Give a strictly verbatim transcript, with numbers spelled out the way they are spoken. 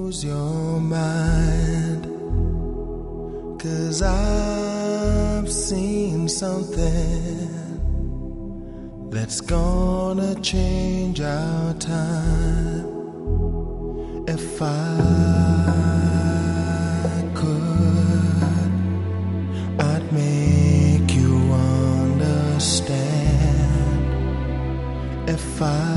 lose your mind, 'cause I've seen something that's gonna change our time. If I could, I'd make you understand. If I